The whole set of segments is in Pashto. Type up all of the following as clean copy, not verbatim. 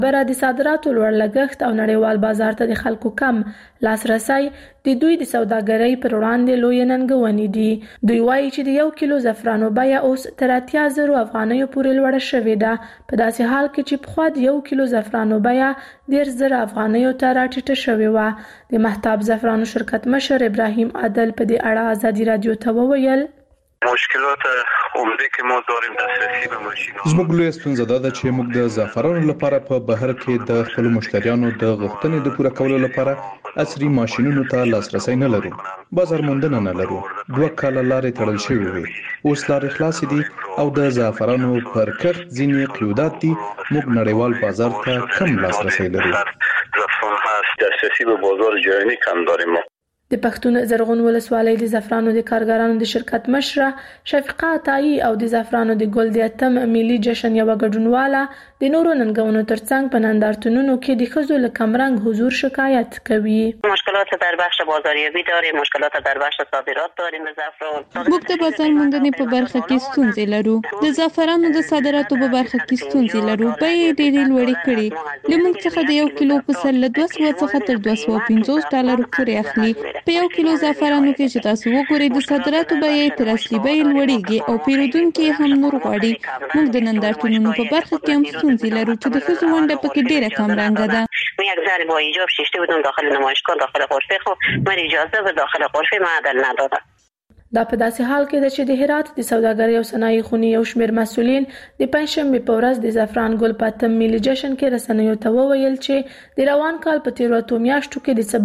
بره د صادراتو لوړ لګښت او نړیوال بازار ته د خلکو کم لاسرسی د دوی د سوداګرۍ پر وړاندې لوی ننګونې دي. دوی وایي چې د 1 کیلو زعفرانو بیه اوس تر 80,000 افغانیو پورې لوړه شوې ده، په داسې حال کې چې پخوا د 1 کیلو زعفرانو بیه 10,000 افغانیو ته راټیټه شوې وه. د مهتاب زعفرانو شرکت مشر ابراهیم عادل په دې اړه ازادي رادیو ته وویل: مشکلات عمده که ما داریم دسترسی به ماشین‌ها. زموږ لویه ستونزه دا ده چې موږ د زعفرانو لپاره په بهر کې د خپلو مشتریانو د غوښتنې د پوره کولو لپاره عصري ماشینونو ته لاسرسی نه لرو. بازار موندنه نه لرو. 2 کاله لارې تړل شوې وي. اوس لارې خلاصې دي او د زعفرانو پر کښت ځینې قیودات دي. موږ نړیوال بازار ته کم لاسرسی لرو. زعفران هست، دسترسی به بازار جهانی کم داریم. د پښتون زرغون ولسوالۍ د زعفرانو د کارګرانو د شرکت مشره شفیقه عطایی او د زعفرانو د ګل د اتم ملي جشن یو ګډونواله د نورو ننګونو ترڅنګ په نندارتونونو کې د ښځو له کمرنګ حضور شکایت کوي. مشکلات در بخش بازاریابی داریم، مشکلات در بخش صادرات داریم. زعفران موږ د بازار موندنې په برخه کې ستونزې لرو. د زعفرانو د صادراتو په برخه کې ستونزې لرو. بیې ډېرې لوړې کړې. له موږ څخه د 1 کیلو په سر له 200 څخه تر 250 ډالرو پورې اخلي. په 1 کیلو زعفرانو کې چې تاسو وګورئ د صادراتو بیې تر اصلي بیې لوړېږي او پیرودونکي هم نور غواړي. موږ د نندارتونونو په برخه کې هم ستونزې لرو چې د ښځو ونډه پکې ډېره کمرنګه ده. من یک ذره با ایجاب شیشته بودم داخل نمایشگاه داخل غرفه، خب من اجازه به داخل غرفه معدل ندادم. دا په داسې حال کې ده چې د هرات د سوداګرۍ او صنایع خونې یو شمېر مسؤلین د پنځشنبې په ورځ د زعفران ګل په اتم ملي جشن کې رسنیو ته وویل چې د روان کال په تیرو اتو میاشتو کې د څه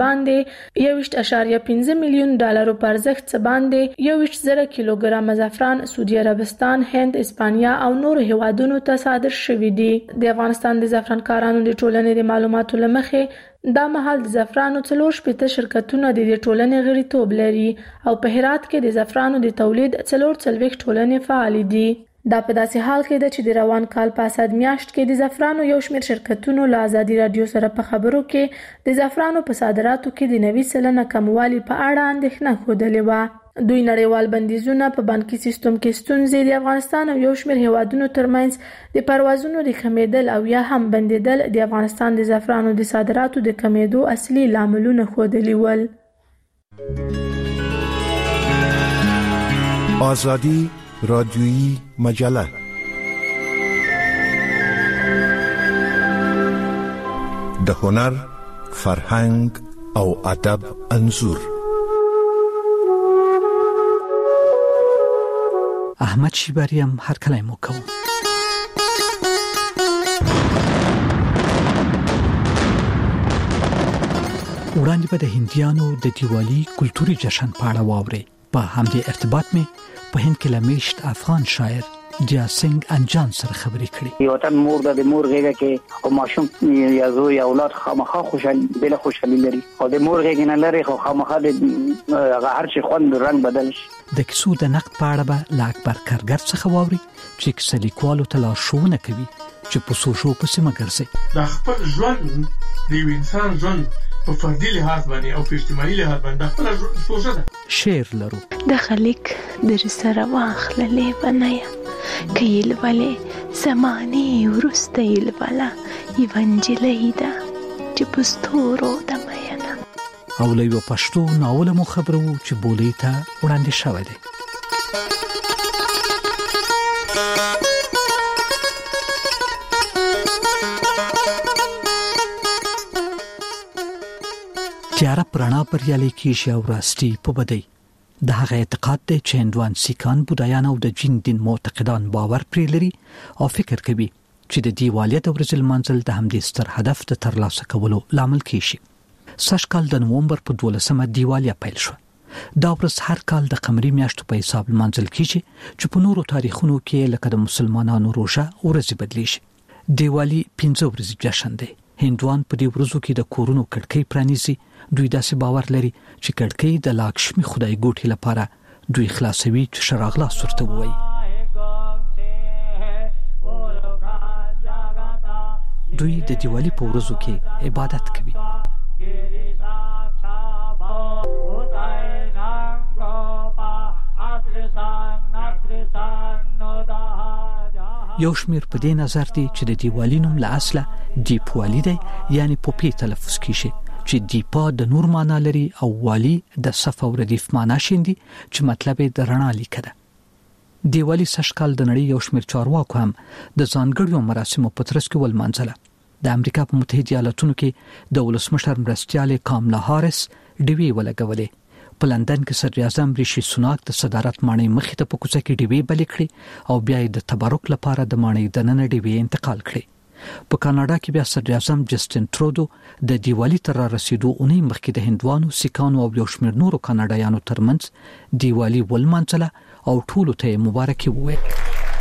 باندې 21.5 میلیون ډالرو په ارزښت څه باندې 21,000 کیلوګرامه زعفران سعودي عربستان، هند، اسپانیا او نورو هیوادونو ته صادر شوي دي. د افغانستان د زعفران کارانو د ټولنې د معلوماتو له مخې دا مهال د زعفرانو 40 شرکتونه د دې ټولنې غړیتوب لري او په هرات کې د زعفرانو د تولید 40 ټولنې فعال دي. دا په داسې حال کې ده چې د روان کال په اسد میاشت کې د زعفرانو یو شمېر شرکتونو له ازادي رادیو سره په خبرو کې د زعفرانو په صادراتو کې د 90% کموالي په اړه اندېښنه ښودلې وه. دوی نړیوال بندیزونه، په بانکي سیستم کې ستونزې، د افغانستان او یو شمېر هیوادونو ترمنځ د پروازونو د کمیدل او یا هم بندیدل د افغانستان د زعفرانو د صادراتو د کمیدو اصلي لاملونه ښودلي ول. آزادی رادیویی مجله د هنر، فرهنګ او ادب انځور. احمد شیبری هم هر کله مو کوم. وړاندې به د هندیانو د دیوالی کلتوري جشن په اړه واورئ. په همدې ارتباط مې په هند کې لمیشت افغان شاعر دیا سنگ انجان سره خبرې کړې. وطن مور د مور غېږه کې او ماشوم یا زوی یا اولاد خامخا خوشحالي لري او د مور غېږ نه لري خو خامخا د هر شي خوند رنگ بدل شي. د کیسو د نقد په اړه به له اکبر کارګر څخه واوري چې کیسه لیکوالو ته لارښوونه کوي چې په سوشو پسې مه ګرځي. د خپل ژوند د یو انسان ژوند په فردي لحاظ باندې او په اجتماعي لحاظ باندې خپل سوچه ده. شعر لرو. د خلک در سره واخللې بنایا کيل والے زمانه ورسته یل والا ایوانجلی دا چې پستورو د مینا او له یو پښتو ناول مو خبرو چې بولې ته وړاندې شوی دی. تیاره پرانا بریالي کیږي او راستي په بدی. د هغه اعتقاد دی چې هندوان، سیکان، بودایان او د جین دین معتقدان باور پرې لري او فکر کوي چې د دیوالیه د ورځې لمانځل د همدې ستر هدف د ترلاسه کولو لامل کیږي. سږ کال د نومبر په 12مه دیوالیه پیل شو. دا ورځ هر کال د قمري میاشتو په حساب لمانځل کیږي چې په نورو تاریخونو کې لکه د مسلمانانو روژه ورځ بدلیږي. دیوالی 15 ورځې جشن دی. هندوان په دې ورځو کې د کورونو کړکۍ پرانیزي. دوی داسې باور لري چې کړکۍ د لاکشمی خدای ګوټي لپاره دوی خلاصوي چې شراغلا سورته وایي. دوی د دیوالی په ورځو کې عبادت کوي. یو شمیر په دې نظر دی چې د دیوالي نوم له اصله دیپوالي دی، یعنی پوپې تلفظ کیږي چې دیپا د نور معنا لري او والی د صف او ردیف معنا شیندي چې مطلب یې د رڼا لیکه ده. دیوالي سږکال د نړۍ یو شمیر چارواکو هم د ځانګړو مراسمو په ترڅ کې ولمانځله. د امریکا په متحده ایالاتونو کې د ولسمشر مرستیال کاملا هاریس ډیوی ولګولې. په لندن کې صدر اعظم ریشي سوناک د صدارت ماڼۍ مخې ته په کوڅه کې ډیوی بلې کړې او بیا د تبرک لپاره د ماڼۍ دننه ډیوی انتقال کړې. په کاناډا کې بیا صدر اعظم جسټین ټرودو د دیوالي تر رسیدو اونۍ مخکې د هندوانو، سیکانو او یو شمیر نورو کاناډایانو ترمنځ دیوالي ولمانځله او ټولو ته مبارکي وویل.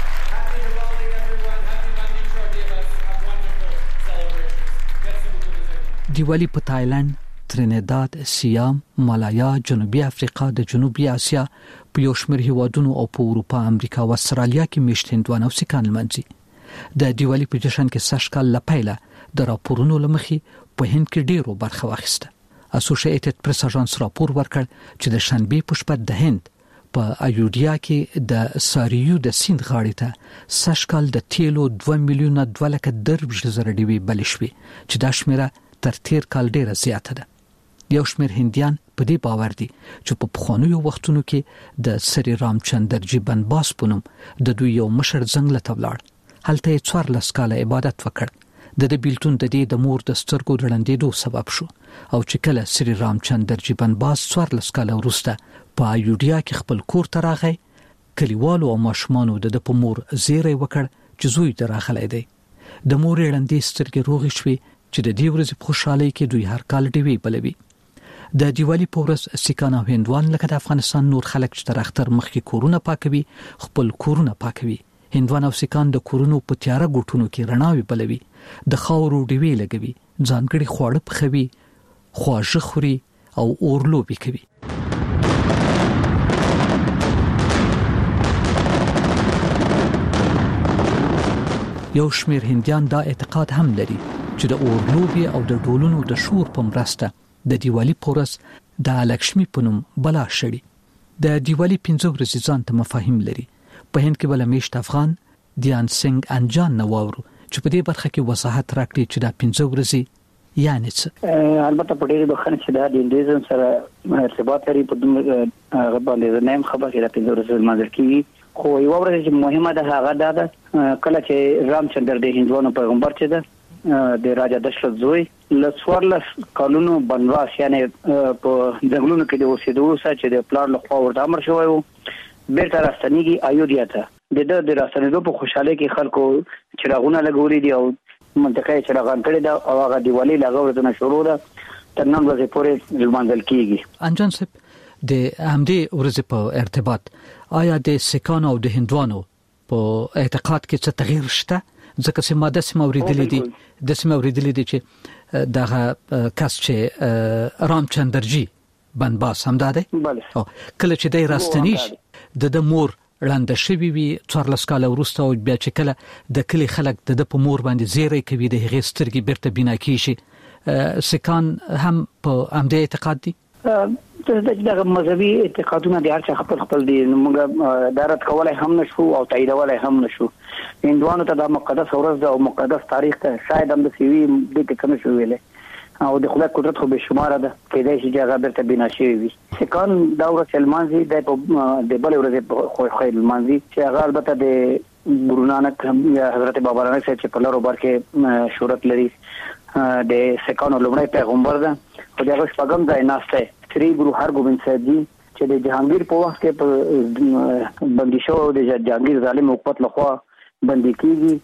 دیوالي په تایلند، ترینیداد، سیام، مالایا، جنوبي افریقا، د جنوبي اسیا په یو شمیر هیوادونو او په اروپا، امریکا او استرالیا کې میشت هندوان او سیکان لمانځي. د دیوالي په جشن کې سږکال له پیله د راپورونو لمخې په هند کې ډیرو برخه واخیسته. اسوسییټډ پریس اژانس راپور ورکړ چې د شنبې په شپه د هند په ایودیا کې د ساریو د سیند غاړې ته سږکال د تیلو 2,02,000 ډیوې بلې شوې چې دا شمیره تر تیر کال ډیره زیاته ده. یو شمیر هندیان په دې باور دي چې په پخوانیو وختونو کې د سری رامچندرجی بنباس په نوم د دوی یو مشر ځنګل ته ولاړ. هلته یې 14 کاله عبادت وکړ. د بیلتون د دې د مور د سترګو رړندېدو سبب شو او چې کله سری رامچندرجی بنباس 14 کاله وروسته په ایودیا کې خپل کور ته راغی، کلیوالو او ماشومانو د په مور زیری وکړ چې زوی د راغلی دی. د مور رړندې سترګې روغې شوې چې د دې ورځې په خوشحالۍ کې دوی هر کال ډیوې بلوي. د دیوالي په ورځ سیکان او هندوان لکه د افغانستان نور خلک چې تر اختر مخکې کورونه پاکوي خپل کورونه پاکوي. هندوان او سیکان د کورونو په تیاره ګوټونو کې رڼاوي بلوي، د خاورو ډیوې لګوي، ځانګړي خواړه پخوي، خواږه خوري او اورلوبي کوي. یو شمیر هندیان دا اعتقاد هم لري چې د اورلوبي او د ډولونو د شور په مرسته د دیوالي پورس د لکشمی په نوم بلا شړي. د دیوالي 15 ورځې ځان ته مفاهیم لري. په هند کې بل میشت افغان دیان سنگ انجان نواورو چې په دې برخه کې وضاحت راکړي چې دا 15 ورځې یعنی څه. البته په ډېر بخښنه چې دا د هندویزم سره ارتباط لري په هغه باندې نه خبره چې دا 15 ورځې منځل کیږي، خو یو ورځ چې مهمه ده هغه ده کله چې رامچندر د هندوانو پیغمبر چې ده د راجا دشرت زوی له 14 کالونو بنواس یعنی په ځنګلونو کې د اوسېدو سره چې د پلان له خوا ورته امر شوی وو بیرته راستنیږي ایودیا ته. د راستنېدو په خوشحالۍ کې خلکو چراغونه لګولي دي او منطقه چراغان کړي ده او هغه دیوالي له ورځې شروع ده تر نن ورځې پورې لمانځل کیږي. انجان صاحب د همدې ورځې په ارتباط آیا د سیکانو او د هندوانو په اعتقاد کې څه تغییر شته؟ ځکه چې ما د سیمه اوریدلې دي چې دغه کس چې رامچندرجی بنباس هم ده کله چې د راستنیش د مور وړاندې شوی وي 14 کال وروسته او بیا چې کله د کلی خلک د په مور باندې زیری کوي د هغې سترګې بیرته بنا کیږي. سیکان هم په همدې اعتقاد دي؟ دغه مذهبي اعتقادونه د هر چا خپل دي، موږ دارت کولای هم نشو او تاییدولای هم نشو. هندوانو ته د مقدس ورځ او مقدس تاریخ ته شاید هم د سیوی د ټکنه شو ویلې او د خدای قدرت خو به شمار ده کېدای شي چې هغه برته بنا شي وي. سیکان دا ورځ المانزي د بل ورځ خو خیر المانزي چې هغه البته د ګورو نانک یا حضرت بابا نانک چې په لارو بار کې شهرت لري د سیکانو لومړی پیغمبر ده او دغه شپږم ځای ناشته سری ګورو هرګوبند صاحب جی چې د جهانگیر په وخت کې په بندي شو د جهانگیر ظالم حکومت لخوا بندي کیږي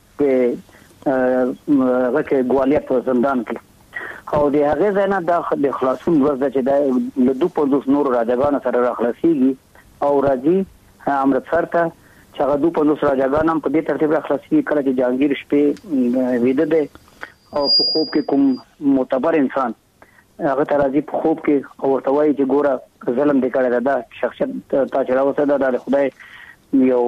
په هغه کې ګوالیار په زندان کې او د هغه ځای نه د خلاصون ورځ چې د له 250 نور راجګانو سره راخلاصيږي او راځي امرتسر ته چې هغه 250 راجګان هم په دې ترتیب راخلاصيږي کله چې جهانگیر شپې ویده ده او په خوب کې کوم معتبر انسان هغه ته راځي په خوب کې او ورته وایي چې ګوره ظلم دې کړی دا شخصیت تا چې راوسته دا د خدای یو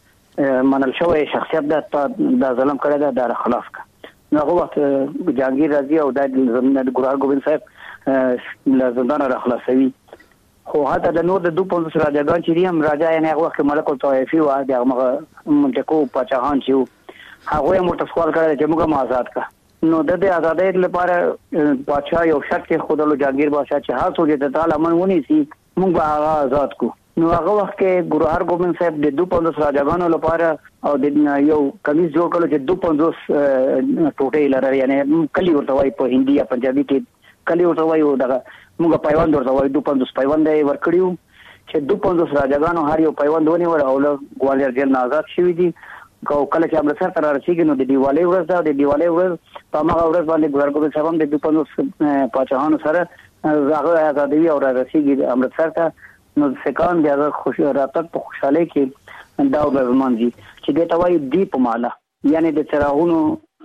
منل شوی شخصیت دا ظلم کړی دا خلاص کا. نو هغه وخت جهانگیر راځي او د ګورو هرګوبند صاحب له زندان را خلاصوي. خو هغه د نور د 250 راجاګان چې هم راجا یې هغه وخت ملک الطوایفي و د هغه منطقو پاچاهان چې هغه موږ سوال کړی چې موږ آزاد کا نو د دې آزادۍ لپاره بادشاہ یو شرط کې خودلو جاگیر بادشاہ چې هر څو د تعالی منونی سي موږ هغه آزاد کو نو هغه وخت کې ګورو هرګوبند صاحب د 250 راجاګانو لپاره او د یو کمیس جوړ کړو چې 250 ټوټې لري یعنی کلی ورته وای په هندي یا پنجابي کې کلی ورته وای دغه موږ پیوند ورته وای 250 پیوند ورکړیو چې 250 راجاګانو هر یو پیوند ونی ور او ګوالیر جیل نه آزاد شوی دي کله چې امرتسر ته رسیدي نو د دیوالی ورځ دا د دیوالی ورځ په هغه ورځ باندې ګورګوبند صاحب هم د 250 پاچاهانو سره هغه آزادوي او رسیدي امرتسر ته نو سکان د هغه خوشی راتګ په خوشاله کې دا ورمانځي چې د توای دیپ مالا یعنی د چراغونو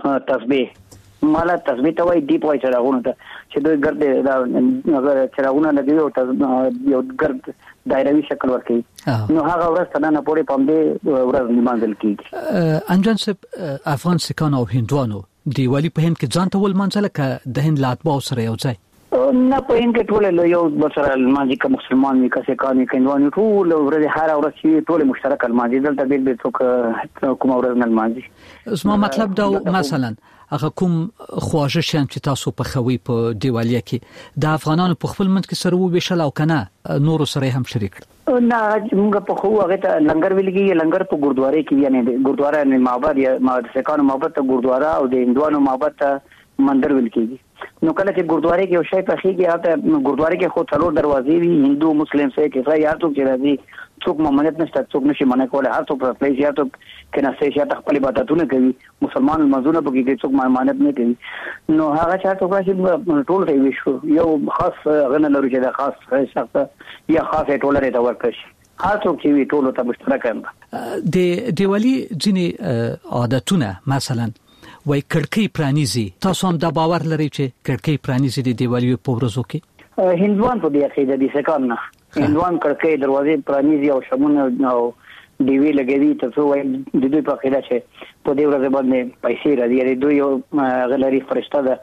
تسبیح مالا تسبیح توای دیپ وای چراغونو ته چې دوی ګرد هغه چراغونه لګوي او یو ګرد دایروي شکل ورکوي نو هغه ورځ ته نه پورې پام دې ورځ نیمانځل کیږي انجان صاحب افغان سکان او هندوانو دیوالی په هند کې ځان ته ول منځله ک د هند لاتبا سره یو ځای نه په هند کې ټول یو بسره الماجی کا مسلمان وی کا سکان کندوانو ټول ورځ هر ورځ چې ټول مشترک الماجی دلته بیل څوک کوم ورځ نه الماجی زما مطلب دا مثلا هغه کوم خواږه شین چې تاسو په خوي په دیوالیه کې د افغانانو په خپل منځ کې سره وبېشل او کنه نور سره هم شریک نه موږ په خو هغه ته لنګر ویل کېږي لنګر په ګردواره کې یعنی ګردواره نه معبد یا سکانو معبد ته ګردواره او د هندوانو معبد ته مندر ویل کېږي نو کله چې ګردواره کې یو شی پخېږي هغه ګردواره کې خو څلور دروازې وي هندو مسلم سه کې ځای یار څوک چې راځي څوک ممنعت نشته څوک نشي منع کولای هر څوک په پلیس یا څوک کنه سه شي خپل عبادتونه کوي مسلمان مزونه په کې څوک ممنعت نه کوي نو هغه چا څوک چې ټول ته ویشو یو خاص غنه لري چې دا خاص شخص یا خاص ټولره ته ورکشي هر څوک چې وی ټول ته مشترک هم د دیوالی ځینې عادتونه مثلا وای کړکۍ پرانیزي تاسو هم دا باور لرئ چې کړکۍ پرانیزي د دیوالی په ورځو کې هندوان په دې عقیده دي سکان نه هندوان کړکۍ دروازې پرانیزي او شمونه او دیوی لګوي تاسو وای د دوی په عقیده چې په دې ورځ باندې پیسې راځي دوی یو غلري فرشته ده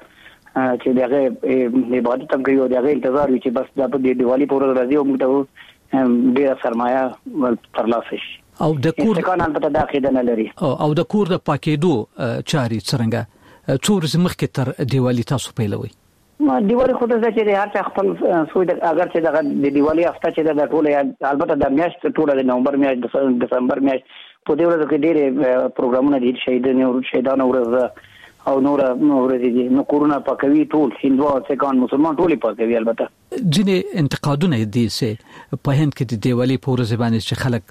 چې دغه عبادت هم کوي او دغه انتظار وي چې بس د دیوالی په ورځ راځي او موږ ته ډیر سرمایه ترلاسه شي او د کور سکان البته د عقیده نه لري او د کور د پاکېدو چاري څنګه څو ورځې مخکې تر دیوالی تاسو پیلوي دیوالی خو د چې هر څه خپل سوی اگر چې د دیوالی هفته چې د ټوله البته د میاشت ټوله د نومبر میاشت د دسمبر میاشت په دې ورځ کې ډېر پروګرامونه دي شهیدانو ورځ او نور ورځې دي نو کورونه پاکوي ټول هندو او سکان مسلمان ټول پاکوي البته ځینې انتقادونه دي چې په هند کې د دیوالی په ورځ باندې چې خلک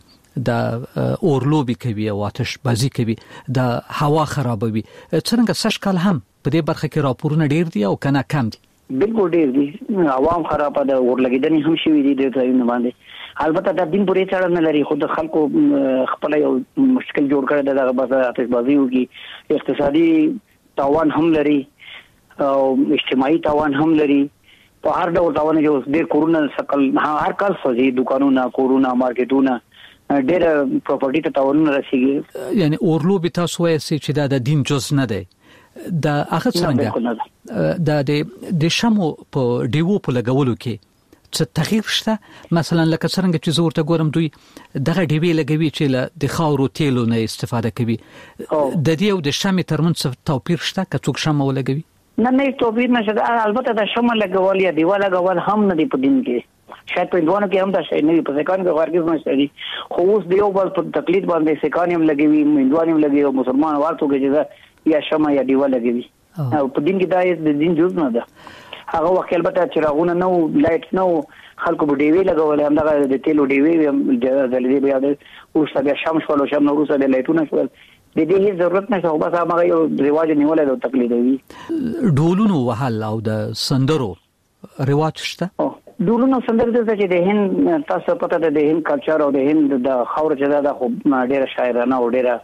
د اورلوبي کوي او آتش بازی کوي د هوا خرابوي څنګه سشکل هم په دې برخه کې راپورونه ډیر دي او کنه کم دي بالکل ډیر دي عوام خراب ده ورلګیدنې هم شوي دي د ځایونو باندې البته د دین پورې چاړه نه لري خود خلکو خپل یو مشکل جوړ کړی دغه بس آتش بازی وکي اقتصادي تاوان هم لري او اجتماعي تاوان هم لري په هر ډول تاوان جو ډیر کورونه سکل هر کال سوځي دکانونه کورونه مارکیټونه ډېر پراپرټي ته تاوان رسیږي یعنی اورلوبي تاسو وایي چې دا دین جز نه دی د هغه څنګه د شمو په دیوو په لګولو کې څه تغییر شته مثلا لکه څنګه چې زه ورته ګورم دوی دغه دیوی لګوي چې د خاورو تیلو نه استفاده کوي د دې او د شمې ترمنځ توپیر شته که څوک شمه ولګوي نه توپیر نشته البته د شمه لګول یا دیوال لګول هم نه دی په دین کې شاید په دوانو کې هم دا شی نه په سکان کې ورګز نه شي خو اوس دیو بل په تقلید باندې سکان هم لګوي هندوان هم لګوي او مسلمان ورته کې یا شمه یا دیوال لګوي او په دین کې دا د دین جز نه ده هغه وخت البته چراغونه نو لایټ نو خلکو په دیوی لګول هم دا د تیلو دیوی د لدی بیا د اوس بیا شمس ولو شم نو روسه د لایټونه شول د دې هیڅ ضرورت نشته خو بس هغه یو رواج نیولای د تقلیدوي ډولونو وهل او د سندرو رواج شته ډولونو سندرو چې د هند تاسو پته ده د هند کلچر او د هند د خاور چې دا خو ډیره شاعرانه او ډیره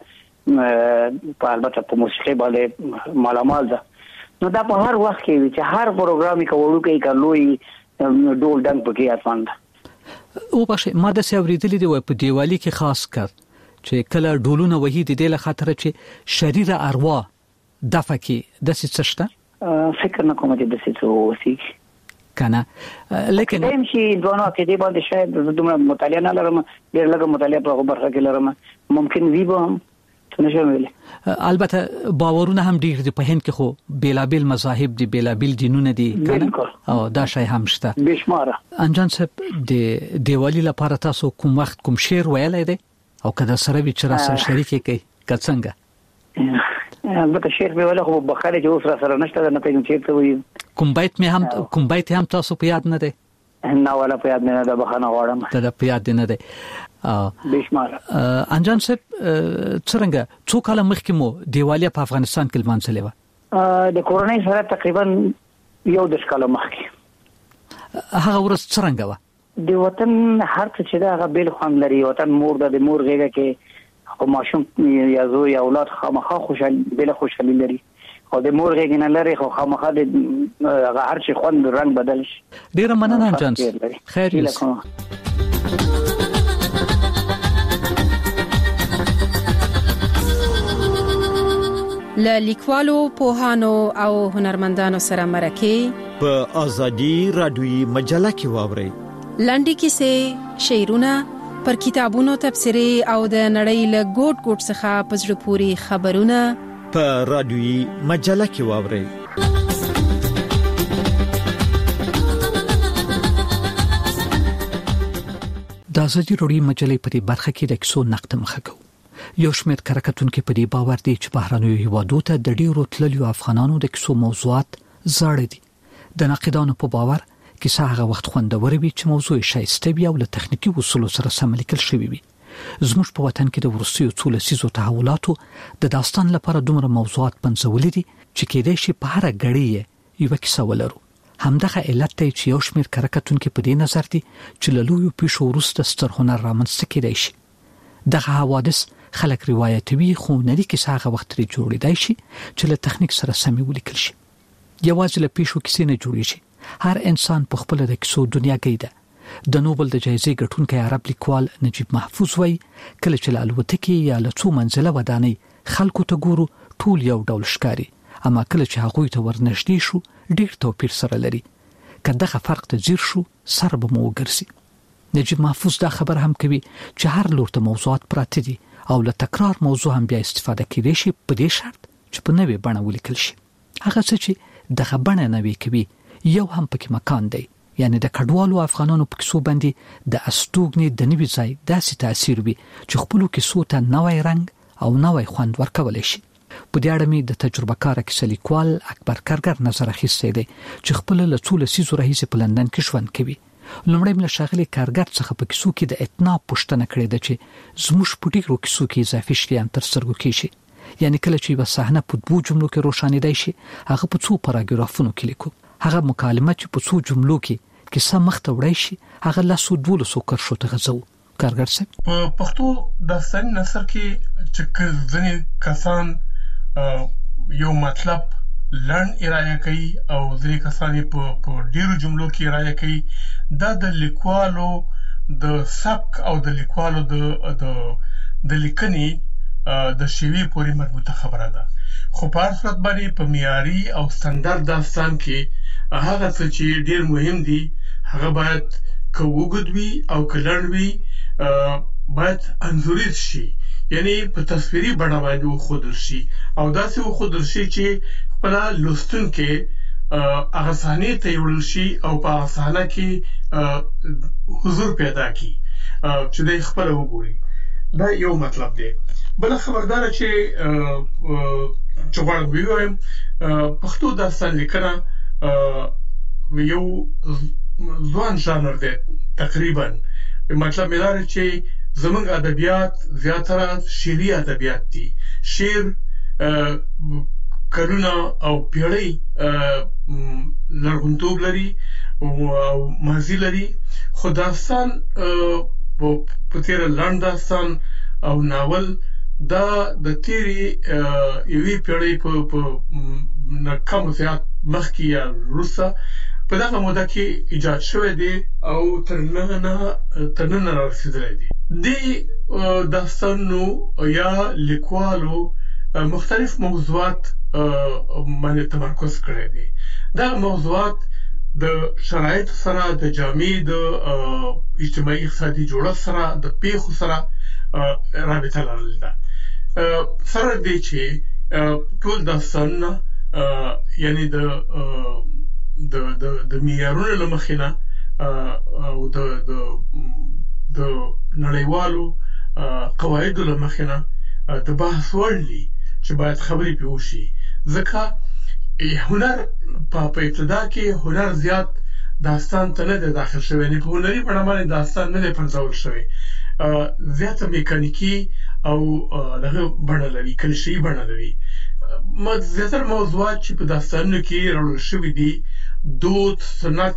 په البته په موسیقي باندې مالامال ده نو دا په هر وخت کې چې هر پروګرام کې وړو کې کلوي ډول ډنګ پکې اتوان ده او بشه ما د سیوریدلې دی په دیوالی کې خاص کړ چې کله ډولونه وਹੀ د دې لخاطر چې شریر اروا دفقي د څه فکر نه کوم چې د څه وسی کنه لیکن دیم شي دوه کې دی باندې شاید دومره مطالعه نه لرم ډېر لږ مطالعه په برخه کې لرم ممکن وی به هم نشم ویلې. البته باورونه هم ډیر دي په هند کې، خو بیلابل مذاهب دي، بیلابل دینونه دي کنه، او دا شی هم شته بشماره. انجان صاحب د دیوالی لپاره تاسو کوم وخت کوم شعر ویلای دی او کله سره به چر سره شریک کی کڅنګ؟ البته شعر به ولا خو بخاره چې اوس را سره نشته، نه پېږم چیرته وي. کوم بیت هم تاسو په یاد نه دی؟ نه ولا په یاد نه ده، بخانه غواړم. دا په یاد نه دی. بشماره. انجان صاحب څنګه څو کال مخکې مو دیوالی په افغانستان کې لمانځلې و؟ د کورونای سره تقریبا 1 کال مخکې. هغه ورځ څنګه و؟ د وطن هر څه چې دا غبل خوان لري، وطن مور د مور غېږه کې خو ماشوم یا زوی یا اولاد خامخا خوشحالي لري، او د مور غېږ نه لري خو خامخا د هر شي خوند رنگ بدل شي. ډیر مننه انجان. خیر یې. له لیکوالو، پوهانو او هنرمندانو سره مرکه په ازادي رادیوي مجله کې واوري. لنډی کیسې، شعرونه، پر کتابونو تبصرې او د نړۍ له ګوټ څخه په زړه پوري خبرونه په رادیوي مجله کې واوري. د ازادي رادیوي مجلې په دې برخه کې د کیسو نقد مخه کوي. یو شمېر کارکتونکو په دې باور دي چې بهرانيو هیوادو ته د ډیرو تللیو افغانانو د کیسو موضوعات زاړه دي. د ناقدانو په باور کیسه هغه وخت خوندور وي چې موضوع شایسته وي او له تخنیکی اصولو سره سم لیکل شوی وي. زموږ په وطن کې د ورسیو څو لسیزو تحولاتو د داستان لپاره دومره موضوعات پنځولې دي چې کېدای شي په هر غړي یو کیسه ولرو. همدغه علت دی چې یو شمېر کارکتونکو په دې نظر دي چې له لویو پیښو وروسته ستر هنر رامنځته کېدای شي. دغه حوادث خلک روایتوي، خو نړۍ کې هغه وخت لري جوړېدای شي چې له تخنیک سره سم ولیکل شي. یوازې له پیښو کیسې نه جوړیږي. هر انسان په خپل د کیسو دنیا کې ده. د نوبل د جایزې ګټونکي عرب لیکوال نجیب محفوظ وایي کله چې له الوتکې یا له څو منزله ودانۍ خلکو ته ګورو ټول یو ډول ښکاري، اما کله چې هغوی ته ورنږدې شو ډیر توپیر سره لري. که دغه فرق ته ځیر شو سر به مو وګرځي. نجیب محفوظ دا خبر هم کوي چې هر لور ته موضوعات پراته دي او له تکرار موضوع هم بیا استفاده کېدای شي په دې شرط چې په نوې بڼه ولیکل شي. هغه څه چې دغه بڼه نوې کوي یو هم پکې مکان دی، یعنی د کډوالو افغانانو په کیسو باندې د استوګنې د نوې ځای داسې تاثیر وي چې خپلو کیسو ته نوی رنګ او نوی خوند ورکولی شي. په دې اړه مې د تجربه کار کیسه لیکوال اکبر کارګر نظر اخیستی دی چې خپل له څو لسیزو راهیسې په لندن کې ژوند کوي. لومړی مله شاغلي کارګر څخه په کیسو کې د اتنا پوښتنه کړې ده چې زموږ په ډیرو کیسو کې اضافي شیان تر سترګو کېږي. یعنی کله چې یوه صحنه په 2 جملو کې روښانېدای شي هغه په 2 پاراګرافونو کې لیکو. هغه مکالمه چې په 2 جملو کې کیسه مخته وړای شي هغه له 12 کرښو ته غځو. کارګر صاحب په پښتو داستاني نثر کې چې ځینې کسان یو مطلب لړن ارائه کوي او ځینې کسان په ډیرو جملو کې ارائه کوي، دا د لیکوالو د سبک او د لیکوالو د لیکنې د شیوې پورې مربوطه خبره ده. خو په هر صورت باندې په معیاري او سټنډرډ داستان کې هغه څه چې ډیر مهم دي هغه باید که اوږد وي او که لنډ وي باید انځوریز شي، یعنی په تصویري بڼه باید وښودل شي او داسې وښودل شي چې خپله لوستونکی هغه صحنې ته یوړل شي او په هغه صحنه کې حضور پیدا کړي چې دی خپله وګوري. دا یو مطلب دی. بله خبرداره چې غواړم ووایم پښتو داستان لیکنه یو ځوان ژانر دی تقریبا. مطلب مې دا دی چې زموږ ادبیات زیاتره شعري ادبیات دي. شعر کلونه او پیړۍ لرغونتوب لري او ماضي لري، خو داستان په تیره لنډ داستان او ناول دا د تیرې یوې پیړۍ په کم زیات مخکې یا وروسته په دغه موده کې ایجاد شوی دی او تر ننه رارسېدلی دی. دې داستانونو یا لیکوالو مختلف موضوعات باندې تمرکز کړی دی. دا موضوعات د شرایطو سره، د جامعې د اجتماعي اقتصادي جوړښت سره، د پیښو سره رابطه لرلې ده. سره دی چې ټول داستانونه یعنی د معیارونو له مخې نه او د نړیوالو قواعدو له مخې نه د بحث وړ دي چې باید خبرې پرې وشي. ځکه هنر په ابتدا کې هنر زیات داستان ته نه دی داخل شوی، یعنې په هنري بڼه باندې داستان نه دی پنځول شوی، زیاته میکانیکي او دغه بڼه لري، کلیشه‌ایي بڼه لري. زیاتره موضوعات چې په داستانونو کې راوړل شوي دي دود، سنت،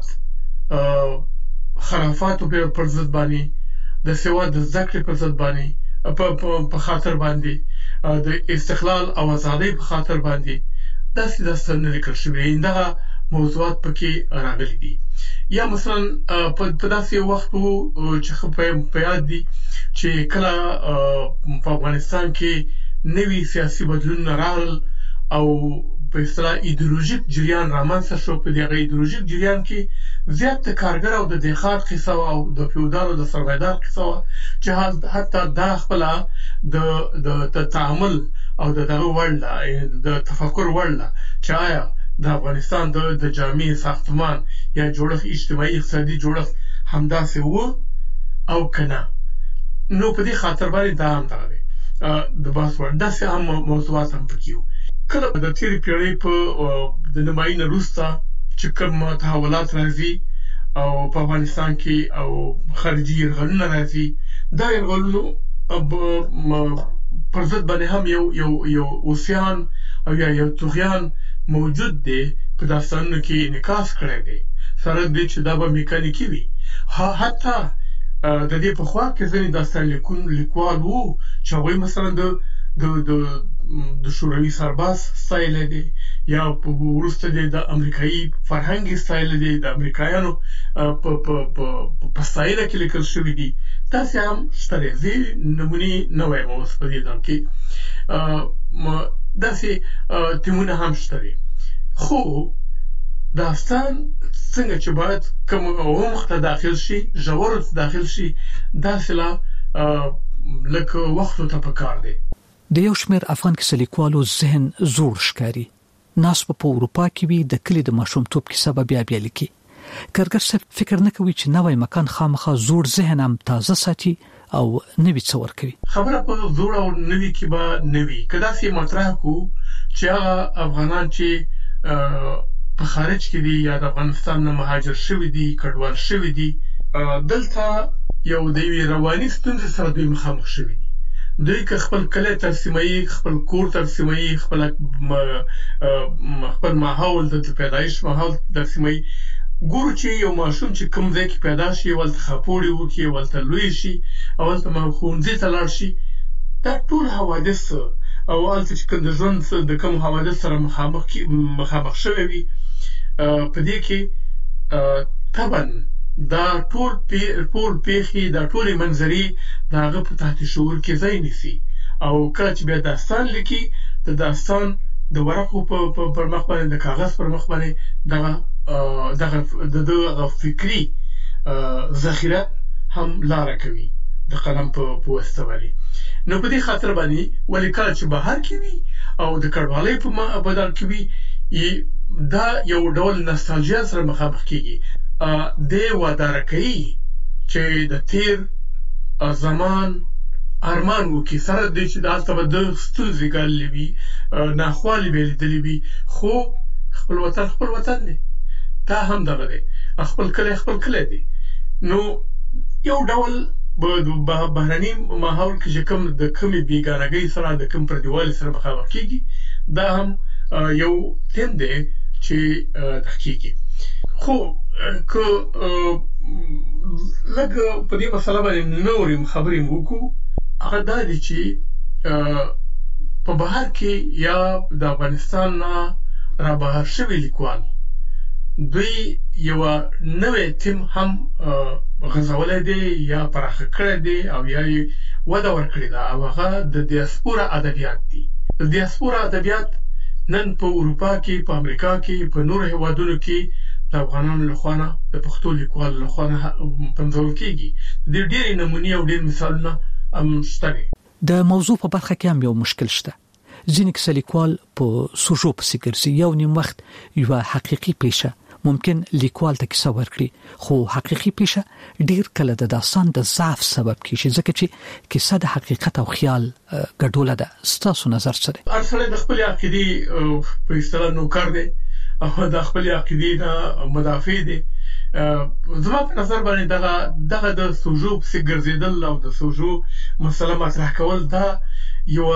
خرافاتو پر ضد باندې، د سواد د زده کړې پر ضد باندې په خاطر باندې، د استقلال او ازادۍ په خاطر باندې داسې داستانونه لیکل شوي دي. دغه موضوعات پکې راغلي دي. یا مثلا په داسې وخت و چې په یاد دي چې کله په افغانستان کې نوي سیاسي بدلونونه راغلل او په اصطلاح ایدئولوژیک جریان رامنځته شو. په دغه ایدئولوژیک جریان کې زیات د کارګر او د دهقان قصه او د فیوډال او د سرمایه‌دار قصه وه چې حتی دا خپله د تعامل او دغه وړ ده، د تفکر وړ ده چې آیا د افغانستان د جامع ساختمان یا جوړښت، اجتماعي اقتصادي جوړښت همداسې و او که نه. نو په دې خاطر باندې دا هم دغه دی د بحث وړ. داسې هم موضوعات هم پکې وو. کله د تېرې پېړۍ په د نیمایي نه وروسته چې کوم تحولات راځي او په افغانستان کې او خارجي یرغلونه راځي، دا یرغلونو پر ضد باندې هم یو عصیان او یا یو طغیان موجود دی، په داستانونو کې انعکاس کړی دی، سره دی چې دا به میکانیکي وي. حتی د دې پخوا کې ځینې داستان لیکوال وو چې هغوی مثلا د شوروي سرباز ستایلی دی، یا وروسته دی د امریکایي فرهنګ ستایلی دی، د امریکایانو په ستایله کې لیکل شوي دي. داسې هم شته دی. زه نمونې نه وایم اوس په دې ځای کې، داسې تیمونه هم شته دی. خو داستان څنګه چې باید کوم عمق ته داخل شي، ژورو ته داخل شي، داسې لا لکه وختو ته پکار دی. د یو شمېر افغان کیسه لیکوالو ذهن زوړ ښکاري. ناس په اروپا کې وي، د کلي د ماشومتوب کیسه به بیا لیکي. کارګر صاحب فکر نه کوي چې نوی مکان خامخا زوړ ذهن هم تازه ساتي او نوي څه ورکوي؟ خبره په زوړ او نوي کې به نه وي. که داسې مطرح کړو چې هغه افغانان چې په خارج کې دي یا د افغانستان نه مهاجر شوي دي، کډوال شوي دي، دلته یو د یوې رواني ستونزې سره دوی مخامخ شوي دي. دوی که خپل کلی ترسیموي، خپل کور ترسیموي، خپل ماحول د پیدایش ماحول ترسیموي، ګورو چې یو ماشوم چې کوم ځای کې پیدا شي، ولته خاپوړې وکړي، ولته لوی شي، او ولته ښوونځي ته لاړ شي، دا ټول حوادث او هلته چې کوم د ژوند د کوم حوادث سره مخامخ شوی وي، په دې کې طبعا دا ټول پیښې، دا ټولې منظرې د هغه په تحت شعور کې ځای نیسي. او کله چې بیا داستان لیکي، د داستان د ورقو پر مخ باندې، د کاغذ پر مخ باندې دغه فکري ذخیره هم لاره کوي د قلم په واسطه باندې. نو په دې خاطر باندې ولې کله چې بهر کې وي او د کډوالۍ په بدل کې وي، دا یو ډول نستالژیا سره مخامخ کېږي. دی واداره کوي چې د تیر زمان ارمان وکړي، سره دی چې هلته به د ستونزې ګاللې وي، ناخوالې به یې لیدلې وي، خو خپل وطن دی. دا هم دغه دی، خپل کلی دی. نو یو ډول بهرني ماحول کې چې کوم د کومې بېګانګۍ سره، د کوم پردیوالي سره مخامخ کېږي، دا هم یو تیم دی چې دغه کېږي. خو که لږ په دې مسله باندې نورې خبرې وکړو، هغه دا دی چې په بهر کې یا د افغانستان نه رابهر شوي لیکوال دوی یوه نوی تیم هم غځولی دی یا پراخه کړی دی او یا یې وده ورکړې ده، او هغه د دیاسپورا ادبیات دي. د دیاسپورا ادبیات نن په اروپا کې، په امریکا کې، په نورو هېوادونو کې د افغانانو لخوا نه، د پښتو لیکوالو لخوا نه پنځول کېږي. د ډېرې نمونې او ډېر مثالونه هم شته دي. د موضوع په برخه کې هم یو مشکل شته. ځینې کسلیکوال په سوژو پسې ګرځي. یو نیم وخت یو حقيقي پیشه ممکن لیکوال ته کیسه ورکړي، خو حقيقي پیشه ډیر کله د داستان د ضعف سبب کیږي، ځکه چې کیسه د حقیقت او خیال ګډوله ده. ستاسو نظر څه دی؟ اصل د خپل عقیدې په اصطلاح نوکر دی او د خپل عقیدې نه مدافع دی. زما په نظر باندې دغه د سوژو پسې ګرځیدل او د سوژو مسله مطرح کول دا یو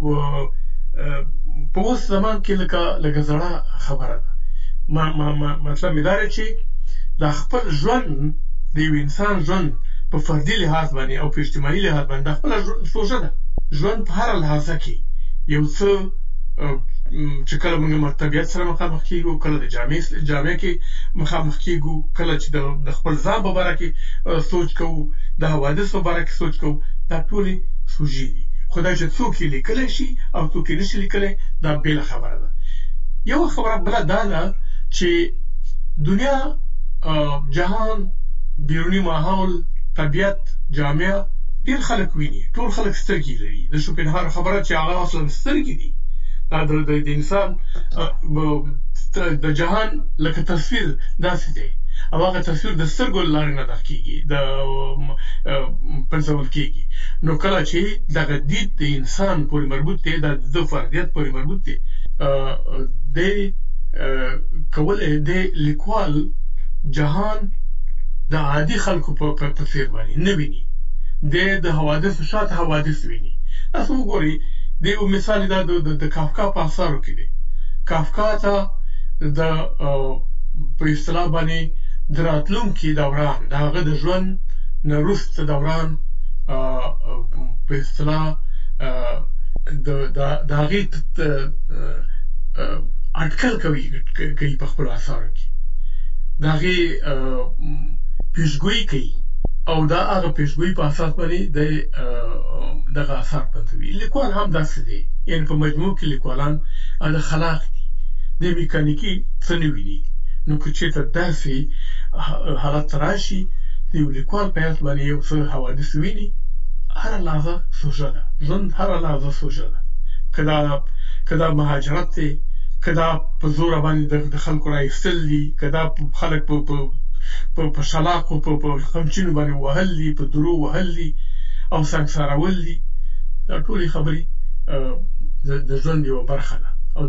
په اوس زمان کې لکه زړه خبره ده. مطلب می داره چې د خپل ژوند د یو انسان ژوند په فردي لحاظ باندې او په اجتماعي لحاظ باندې د خپل سوژه ده. ژوند په هر لحاظ کې یو څه چې کله موږ طبیعت سره مخامخ کیږو، کله د جامعه کې مخامخ کیږو، کله چې د خپل ځان په اړه کې سوچ کوو، د حوادث په اړه کې سوچ کوو، دا ټول سوژې دي. خدای چې څوک یې لیکلی شي او څوک یې نشي لیکلی دا بېله خبره ده. یو خبره بله دا ده چې دنیا، جهان، بیرونی ماحول، طبیعت، جامعه ډیر خلک ویني. ټول خلک سترګې لري. د شوپنهاور خبره چې هغه اصلا سترګې دي. دا د انسان د جهان لکه تصویر داسې دی او هغه تصویر د سترګو لارې نه دق کېږي، د پنځول کېږي. نو کله چې دغه دید د انسان پورې مربوط دی، د فردیت پورې مربوط دی، د کولای د لیکوال جهان د عادي خلکو په څیر باندې نه ویني. د حوادث شاته حوادث ویني. تاسو وګورئ د یو مثال د کافکا په اثارو کې دی. کافکا ته د په اصطلاح باندې د راتلونکي دوران، د هغه د ژوند نه وروسته دوران په اصطلاح د هغې اټکل کوي په خپلو اثارو کې، د هغې پیشګویي کوي او دا هغه پیشګویي په اساس باندې دغه اثار پنځوي. لیکوال هم داسې دی. یعنې په مجموع کې لیکوالان د خلاق دي، د میکانیکي څه نه ویني. نو که چېرته داسې حالت راشي د یو لیکوال په حیث باندې یو څه حوادث ویني، هره لحظه سوژه ده. ژوند هره لحظه سوژه ده. که دا مهاجرت دی، که دا په زوره باندې د خلکو راایستل دي، که دا خلک په شلاقو په خمچینو باندې وهل دي، په درو وهل دي او سنګسارول دي، دا ټولې خبرې د ژوند یوه برخه ده. او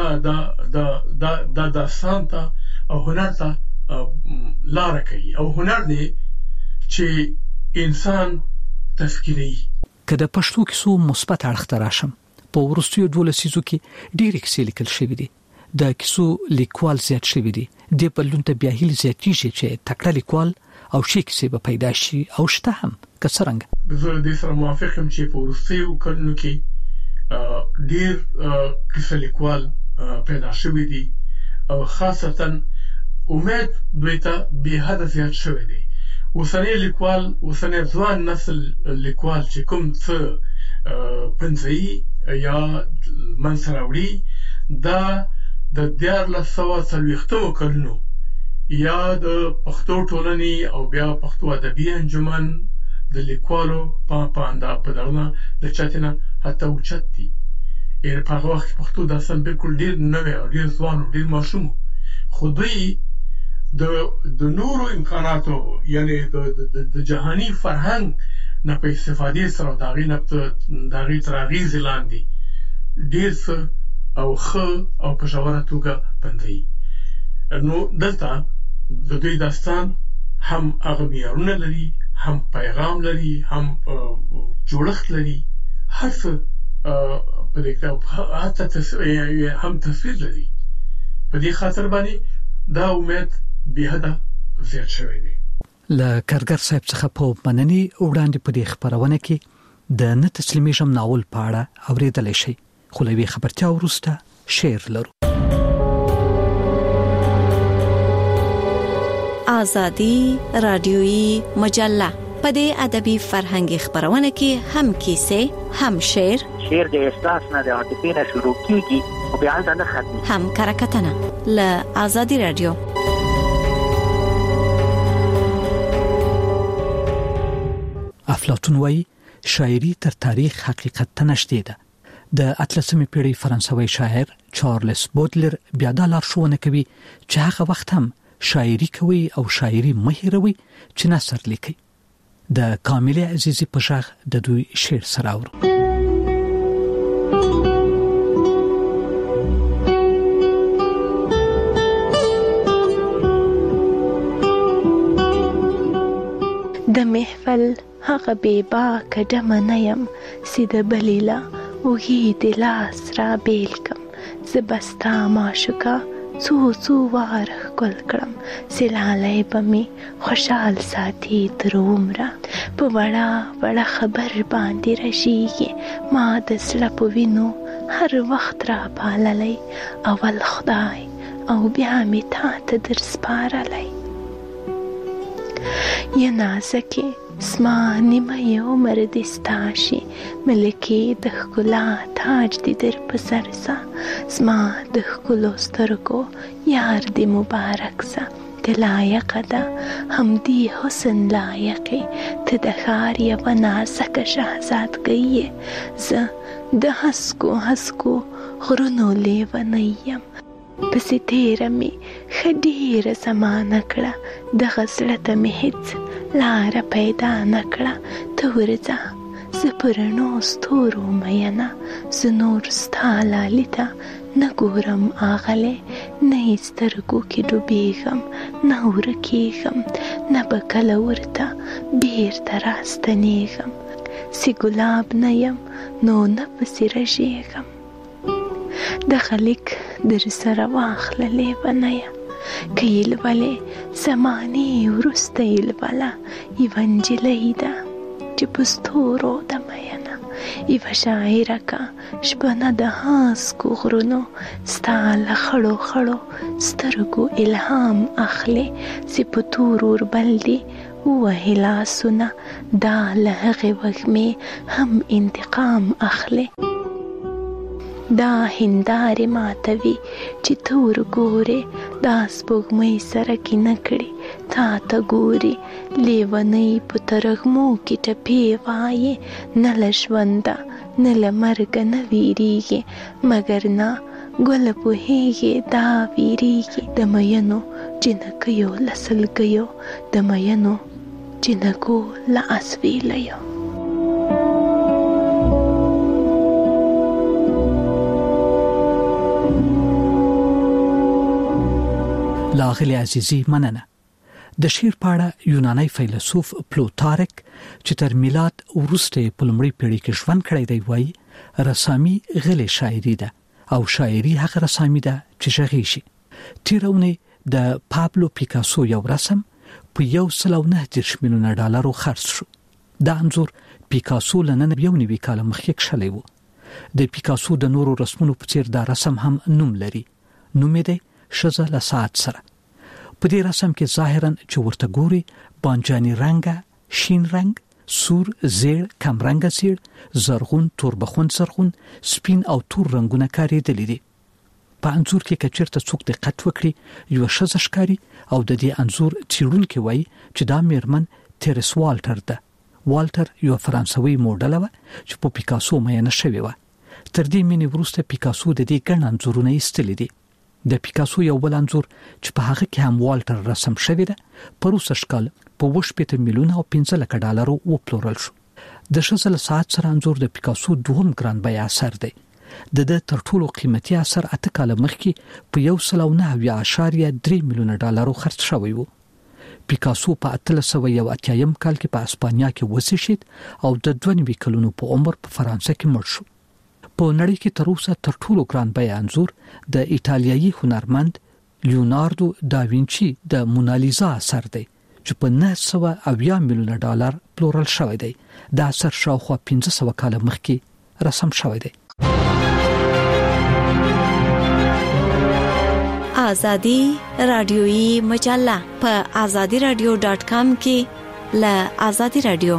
دا داستان ته او هنر ته لاره کوي. او هنر دی چې انسان تفکیروي. که د پښتو کیسو مثبت اړخ ته راشم، په وروستیو 12 لسیزو کې ډېرې کیسې لیکل شوې دي. د کیسو لیکوال زیات شوي دي. دې بدلون ته بیا هیله زیاتېږي چې تکړه لیکوال او ښې کیسې به پیدا شي او شته هم. که څرنګه؟ زه دې سره موافق یم چې په وروستیو کلونو کې ډېر کیسه لیکوال پیدا شوي دي او خاصتا امید دوی ته بې حده زیات شوی دی. اوسنی لیکوال، اوسنی ځوان نسل لیکوال چې کوم څه پنځوي یا منځته راوړي، دا د 1440 کلونو یا د پښتو ټولنې او بیا پښتو ادبي انجمن د لیکوالو په دغه د چتې نه حتی اوچت دي. یعنې په هغه وخت کې پښتو داستان بالکل ډېر نوی او ډېر ځوان او ډېر ماشوم و. خو دوی د نورو امکاناتو، یعنې د جهاني فرهنګ نه په استفادې سره او د هغې تر اغېزې لاندې ډېر څه او ښه او په ژوره توګه پنځوي. نو دلته د دوی داستان هم هغه معیارونه لري، هم پیغام لري، هم جوړښت لري، هر څه په دې کتاب حتی هم تصویر لري. په دې خاطر باندې دا امید بې حده زیات شوی دی. له کارګر صاحب څخه په مننې وړاندې په دې خپرونه کې د نه تسلیمیږم ناول په اړه اورېدلی شئ. خو له یوې خبرتیا وروسته شعر لرو. آزادي رادیویي مجله په دې ادبي فرهنګي خبرونه کې هم کیسې، هم شعر د احساس نه د عاطفې نه شروع کیږي او بیا هلته نه ختمي، هم کرکټنه. له آزادي رادیو. افلاطون وایي شاعري تر تاریخ حقیقت ته نشته ده. د 18مې پیړۍ فرانسوي شاعر چارلز بودلر بیا د لارښوونه کوي چې هغه وخت هم شاعري کوي او شاعري مهیروي چې نثر لیکي. د کامله عزیزی په ژغ د دوی شعر سره اورو. د محفل هغه بیبا کډم نه یم سیده بلیلا وږي د لاس را بیل کم زبستا معشوقه څو واره ښکل کړم سلالی به مې خوشحال ساتي تر عمره په وړه خبر باندې رژیږي ما د زړه په وینو هر وخت را پاللی اول خدای او بیا مې تا ته در سپارلی یا نازکې سما نیمه عمر دې ستا شي ملکې د ښکلا تاج دې در په سر سه زما د ښکلو سترګو یار دې مبارک سه ته لایقه ده همدې حسن لایقې ته د ښار یوه نازکه شهزادګۍ یې زه د هسکو غرونو لیونی یم پسې تیره مې ښه ډېره زمانه کړه دغه زړه ته مې هېڅ لاره پیدا نه کړه ته ورځه زه په رڼو ستورو مینه زه نور ستا لالي ته نه ګورم آغلې نه یې سترګو کې ډوبېږم نه ورکېږم نه به کله ورته بېرته راستنېږم سي ګلاب نه یم نو نه پسې رژېږم دغه لیک در سره واخله لیونیه که یې لولې زمانې وروسته یې لوله یوه نجلۍ ده چې په ستورو ده مینه یوه شاعره که شپنه د هسکو غرونو ستا له خړو سترګو الهام اخلي چې په تور اوربل دي ووهي لاسونه دا له هغې وږمې هم انتقام اخلي دا هندارې ماتوي چې ته ورګورې دا سپوږمۍ سره کینه کړي تا ته ګوري لیونۍ په ترږمو کې ټپې وایي نه له ژونده نه له مرګه نه ویریږي مګر نه ګله پوهېږي دا ویریږي د مینو جنکیو له سلګیو د مینو جنکو له اسویلیو. لاغلی عزیزی مننه. د شعر په اړه یوناني فیلسوف پلوتارک چې تر میلاد وروسته په لومړۍ پیړۍ کې ژوند کړی دی وایي رسامي غلې شاعري ده او شاعري هغه رسامي ده چې ژغې شي. تیرونه د پابلو پیکاسو یو رسم په $109 میلیون خرڅ شو. دا انځور پیکاسو لنن 90 کال مخکې کښلی و. د پیکاسو د نورو رسمونو په څیر دا رسم هم نوم لري. نوم یې دی شزه له ساعت سره. په دې رسم کې ظاهرا چې ورته ګوري بانجاني رنګه، شین رنګ، سور، زیړ، کم رنګه زیړ، زرغون، توربخون زرغون، سپین او تور رنگونه کارېدلي دي. په انځور کې کچرته څوک دقت وکړي یو شزه ښکاري او د دې انځور څېړونکي وایي چې دا میرمن تیرس والټر ده. والټر یو فرانسوي موډل و چې په پیکاسو مینه شوی و. تر دې مینې وروسته پیکاسو د دې ګڼ انځورونه ایستلي دي. د پیکاسو یو بل انځور چې په هغه کې هم والټر رسم شوی ده په روسه شکل په $15 میلیون وپلورل شو. د شزل ساعت سره انځور د پیکاسو دوهم ګران بیه اثر دی. د تر ټولو قیمتي اثر 8 کال مخکې په $109.3 میلیون خرڅ شوی و. پیکاسو په 1881 کال کې په اسپانیا کې وسیشید او د 92 کلونو په عمر په فرانسه کې مړ شو. په نړۍ کې تر اوسه تر ټولو ګران بیه انځور د ایټالیایي هنرمند لیوناردو دا وینچي د مونالیزا اثر دی چې په $970 میلیون پلورل شوی دی. دا اثر شاوخوا 1500 کال مخکې رسم شوی دی. آزادی رادیویی مجله په azadiradio.com کې ل آزادی رادیو.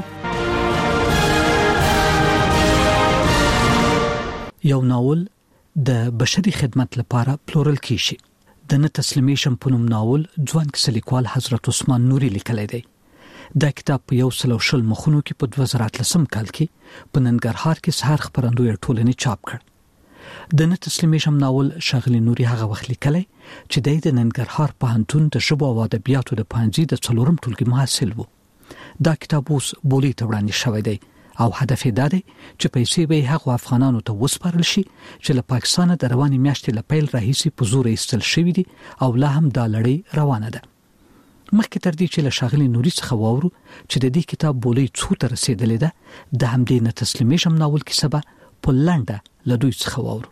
یو ناول د بشري خدمت لپاره پلورل کیږي. د نه تسلیمېشن په نوم ناول ځوان کیسه لیکوال حضرت عثمان نوري لیکلی دی. دا کتاب په 120 مخونو کې په 2013 کال کې په ننګرهار کې سهار خبرندوی ټولنې چاپ کړ. د نه تسلیمیشم ناول ښاغلي نوري هغه وخت لیکلی چې د ننګرهار پوهنتون د ژبو او ادبیاتو د پوهنځي د 4م ټولګي محصل و. دا کتاب اوس بولي ته وړاندې شوی دی او هدف یې دا دی چې پیسې به هغو افغانانو ته وسپارل شي چې له پاکستان د رواني میاشتې له پیل راهیسې په زور ایستل شوي دي او لا هم دا لړۍ روانه ده. مخکې تر دې چې له ښاغلي نوري څخه واورو چې د دې کتاب بولي څو ته رسېدلې ده، د همدې نه تسلیمیشم ناول کیسه به په لنډه له دوی څخه واورو.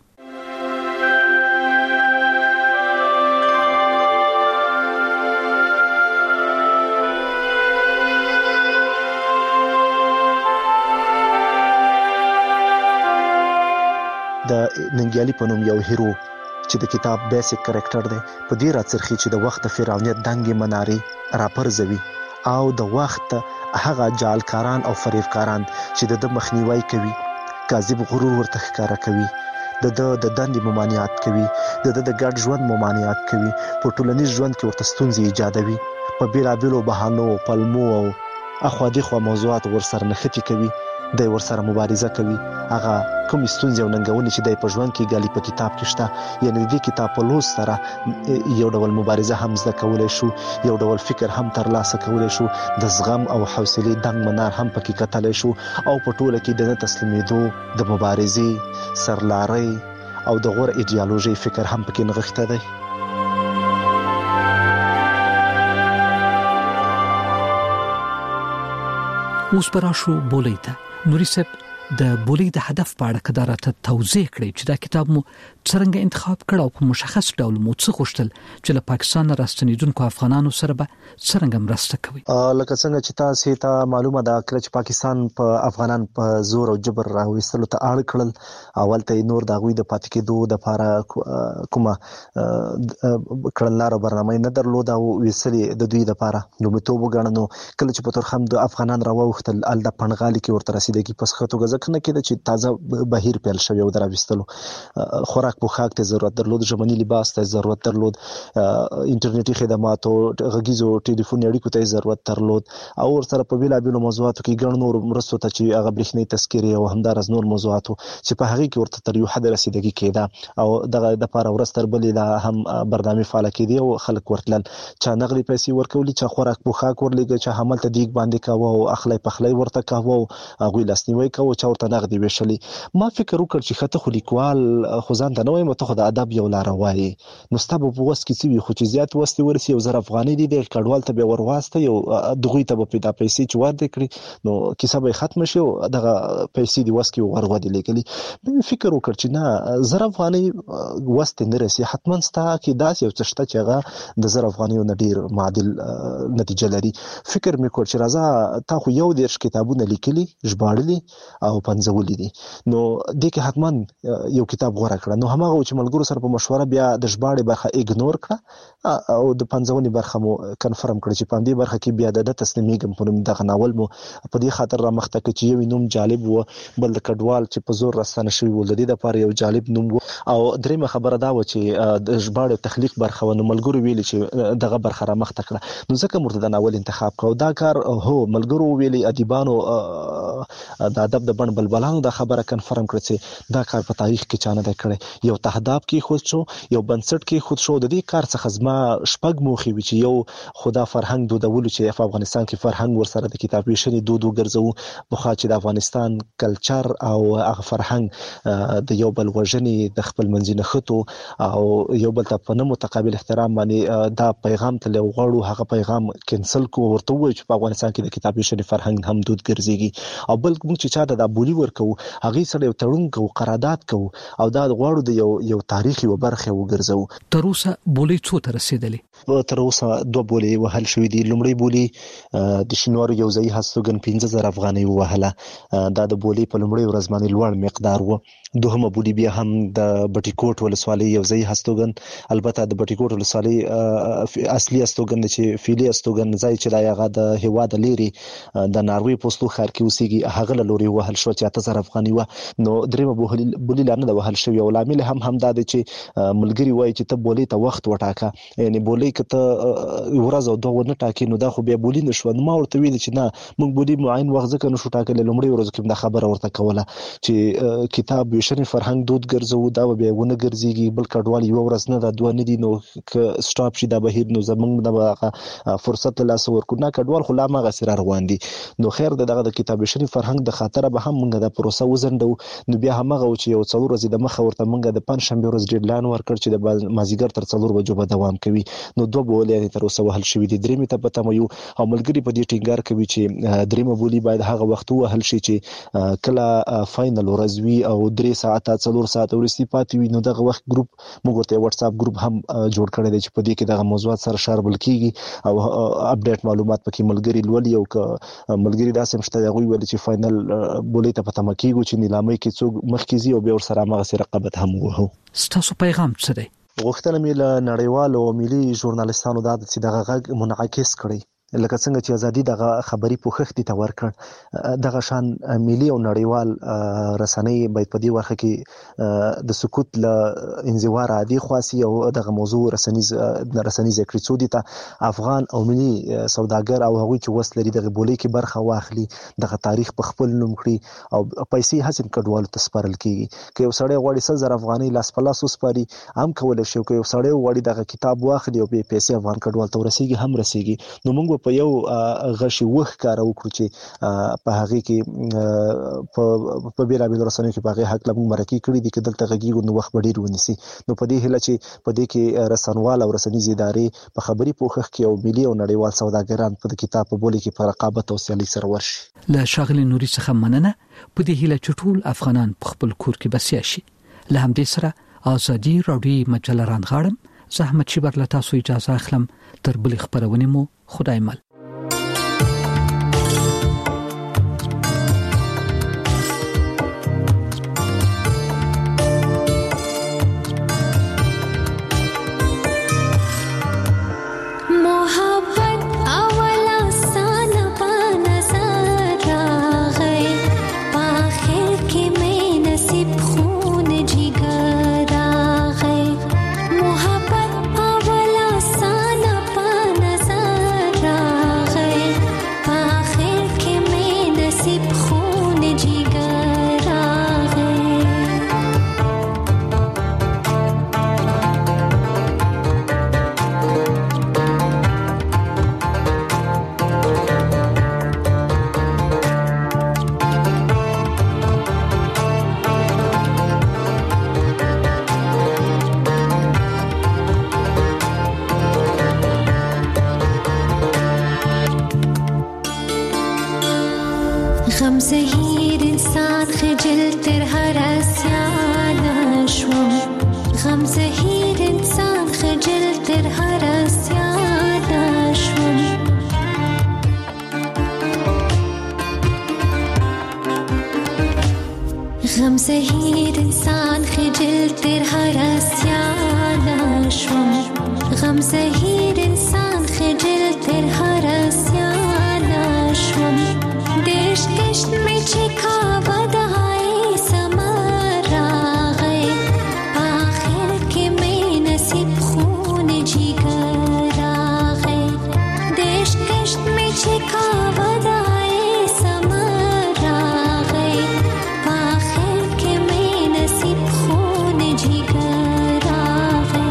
د ننګیالي په نوم یو هیرو چې د کتاب بیسیک کریکټر دی په دې راڅرخي چې د وخت د فرعونیت دنګې منارې راپرځوي او د وخت هغه جعلکاران او فریبکاران چې د مخنیوي کوي، کاذب غرور ورته ښکارا کوي، د دندې ممانعت کوي، د ګډ ژوند ممانعت کوي، په ټولنیز ژوند کې ورته ستونزې ایجادوي، په بیلابیلو بهانو پلمو او اخوا دېخوا موضوعات ورسره نښتي کوي، د ورسره مبارزه کوي. هغه کوم ستونزې او ننګونې چې د په ژوند کې ګالي په کتاب کې شته، یعنی د کتاب په لوست سره یو ډول مبارزه هم زده کولای شو، یو ډول فکر هم ترلاسه کولای شو، د زغم او حوصلې دنګ منار هم پکې کتلای شو او په ټوله کې د نه تسلیمېدو، د مبارزې، سرلارۍ او د غوره ایډیالوژي فکر هم پکې نغښته دی. اوس براشو بولي ته. نوري صاحب د بولي د هدف په اړه کدارته توضیح کړئ چې دا کتاب مو څنګه انتخاب کړ او په مشخص ډول مو څه غوښتل چې له پاکستان راستنیدونکو افغانانو سره به څنګه مرسته کوي. لکه څنګه چې تاسو ته معلومه ده چې پاکستان په افغانان په زور او جبر راوستلو ته اړ کړل. اول ته نور د غوي د پاتې کېدو د لپاره کومه کړنلاره برنامه نه درلوده او وسلې د دوی لپاره لومړیتوب وګڼنو. کله چې په تور هم د افغانان راوختل ال د پنغالي کې ورته رسیدګي پس خطو غزه کنه کېده چې تازه بهیر پیل شوی او دراوستلو خوراک پوښاک ته ضرورت درلود، ژمنی لباس ته ضرورت درلود، انټرنیټي خدماتو، غږیزو ټلیفوني اړیکو ته ضرورت درلود او ورسره په بیلابیلو موضوعاتو کې ګڼ نور مرستو ته چې هغه برېښنايي تذکرې او همدارس نور موضوعاتو چې په هغه کې ورته تر یو حد رسیدګي کېده او دغه د لپاره ورستر بلې لا هم برنامه فعال کېدی او خلک ورتلل چې نغلي پیسې ورکولي چې خوراک پوښاک ورلګي چې حمل ته دیګ باندې کاوه او اخلي پخلي ورته کاوه او هغه لاسنیوي کاوه چې ورته نغدي وشلي. ما فکر وکړ چې خطه خو لیکوال خو ځان ته نه وایم، ته خو د ادب یو لار وایي، نو ستاسو په وس کې څه وي خو چې زیات وستي ورسي 1000 افغانۍ دي د کډوال ته به ورواسته یو دغوی ته په پیدا پیسې چې ورته کړی نو کیسه به ختم شي او دغه پیسې دی وس کې ورغودي لیکلي. مې فکر وکړ چې نه 1000 افغانۍ وست نه رسي، حتما ستا کې داس یو څه چې هغه د 1000 افغانۍ نه ډیر معادل نتیجه لري. فکر مې کړ چې راځه تا خو یو ډیر کتابونه لیکلي ژباړلي او پنځولي دي نو د کې حتما یو کتاب غوړه کړه. نو همغه چې ملګرو سره په مشوره بیا د ژباړې برخه ایګنور کړه او د پنځونی برخه مو کنفرم کړ چې په دې برخه کې بیا د تسلیمیږم په نوم دغه ناول مو په دې خاطر را مخته کې چې یو نوم جالب و، بل د کډوال چې په زور راستنه شوی ول د دې لپاره یو جالب نوم و او درېمه خبره دا و چې د ژباړې تخلیق برخه ونه ملګرو ویلي چې دغه برخه را مخته کړه نو ځکه مرته د ناول انتخاب کړو. دا کار هو ملګرو ویلي ادیبانو د ادب د بن بلبلانو د خبره کنفرم کړ چې دا کار په تاریخ کې چانه ده کړی، یو تهداب کې خود شو، یو بنسټ کې خود شو. د دې کار څخه زما شپږ موخې وي چې یو خدا فرهنګ دودول چې په افغانستان کې فرهنګ ورسره د کتاب ویشنې دود وګرځو، بخا چې د افغانستان کلچر او هغه فرهنګ د یو بل وژنې د خپل منځنه خطو او یو بل ته په نه متقابل احترام باندې دا پیغام ته لغړو هغه پیغام کینسل کو ورته وای چې په افغانستان کې د کتاب ویشنې فرهنګ هم دود ګرځيږي او بل موږ چې چا د بولی ورکو هغه سره یو تړون کو قرارداد کو او دا غواړو د یو تاریخي وبرخه وګرځو. تر اوسه بولی څو تر رسیدلې؟ تر اوسه 2 بولی وهل شوې دي. لومړی بولی د شینوارو یو ځای هستوګن 15000 افغانۍ وهله، دا د بولی په لومړی ورځ باندې لوړ مقدار و. دوهمه بولی بیا هم د بټیکوټ ولسوالۍ یو ځای هستوګن، البته د بټیکوټ ولسوالۍ اصلي هستوګن چې فعلی هستوګن ځای چې دا هغه د هواد لري د ناروی پوسټو خار کې اوسېږي هغه لوري وهل شو چې 8000 افغانۍ و. نو درېمه بولی لانه د وهل شوی او لامل هم دا دی چې ملګری وایي چې ته بولی ته وخت وټاکه، یعنی بولی کته ورځ او دوه نه ټاکي نو دا خو بیا بولی نشو. نو ما ورته ویل چې نه موږ بولی معین وخت ځکه نشو ټاکل. لومړی ورځ کې دا خبره ورته کوله چې کتاب ویشن فرهنګ دود ګرځو دا بیا ونه ګرځيږي بل کډوال یو ورځ نه دا دوه نه دي نو ک سټاپ شي دا بهیر نو زمونږ د فرصت لاس ورکو نه کډوال خو لا ما غسر روان دي. نو خیر دغه د کتاب ویشن فرهنګ د خاطر به هم موږ د پروسه وزندو. نو بیا همغه چې یو څلور ورځې د مخه ورته موږ د پنځشنبه ورځ ډیډلاین ورکړ چې د مازیګر تر 4 بجو به دوام کوي. نو دوه بولې تر اوسه وهل شوې دي. درېمه ته پته مې یو او ملګری په دې ټینګار کوي چې درېمه بولی باید هغه وخت وهل شي چې کله فائنل ورځ وي او 3 ساعته 4 ساعته ورستی پاتې وي. نو دغه وخت ګروپ موږ ورته واتس اپ ګروپ هم جوړ کړی دی چې په دې کې دغه موضوعات سره شاربل کیږي او اپډیټ معلومات پکې ملګری لولي او ملګری داسې مشته غوي ول چې فائنل بولې ته پته مکیږي چې نیلامه کې څوک مخکې او به ور سره مغه سره رقابت هم وو. ستاسو پیغام څه دی؟ غوښتنه مې له نړیوالو او ملي ژورنالستانو دا چې دغه غږ منعکس کړي لکه څنګه چې ازادي دغه خبري پوښښت ته ورکړ دغه شان ملي او نړیوال رسنۍ باید په دې ورخه کې د سکوت له انزوار عادي خاصي او دغه موضوع رسنۍ ذکر څو دي ته افغان او ملي سوداګر او هغوی چې وسلري دغه بولې کې برخه واخلي دغه تاریخ په خپل نوم کړی او پیسې حسین کډوالو ته سپارل کیږي. که یو سړی غواړي 1000 افغاني لاس په لاس وسپاري هم کولای شي. که یو سړی غواړي دغه کتاب واخلي او به پیسې افغان کډوال ته ورسیږي هم رسیږي. نو موږ په یو غشي وخ کار وکړو چې په هغه کې په بیره بیل رسنۍ کې په هغه حق لمو مرکه کړی دي چې دلته غږیږي نو وخت ډیر ونیسي. نو په دې هله چې په دې کې رسنوال او رسنۍ ادارې په خبري پوښښ کې او ملي او نړیوال سوداګران په کتاب په بولی کې په رقابت او سیالي سره ورشي. له شاغلي نوري څخه مننه. په دې هله چې ټول افغانان په خپل کور کې بسیا شي. له همدې سره ازادي راډیو مجله رانغاړم. زحمت شي بر لتا سو اجازه اخلم تر بل خبرونه مو خدای مل. غم زهیر انسان خجل تر هر اسیان شوم. غم زهیر انسان خجل تر هر اسیان شوم. غم زهیر انسان خجل تر هر اسیان شوم. غم زهیر انسان خجل تر هر اسیان شوم. دشت دشت میں چکا ودائی سمر آگئے آخر کے میں نصیب خون جگر آگئے. دشت دشت میں چکا ودائی سمر آگئے آخر کے میں نصیب خون جگر آگئے.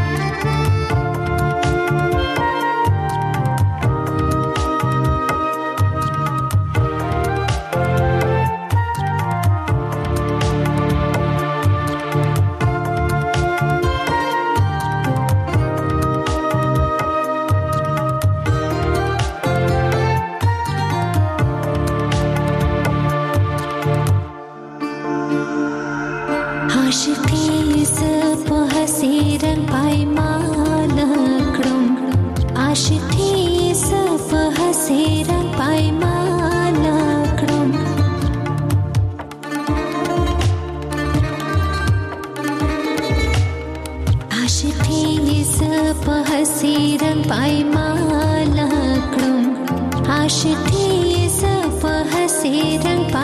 عاشقی ز په حسیرن پایمان کړم. عاشقی ز په حسیرن پایمان کړم. عاشقی ز په حسیرن پایمان کړم. عاشقی ز په حسیرن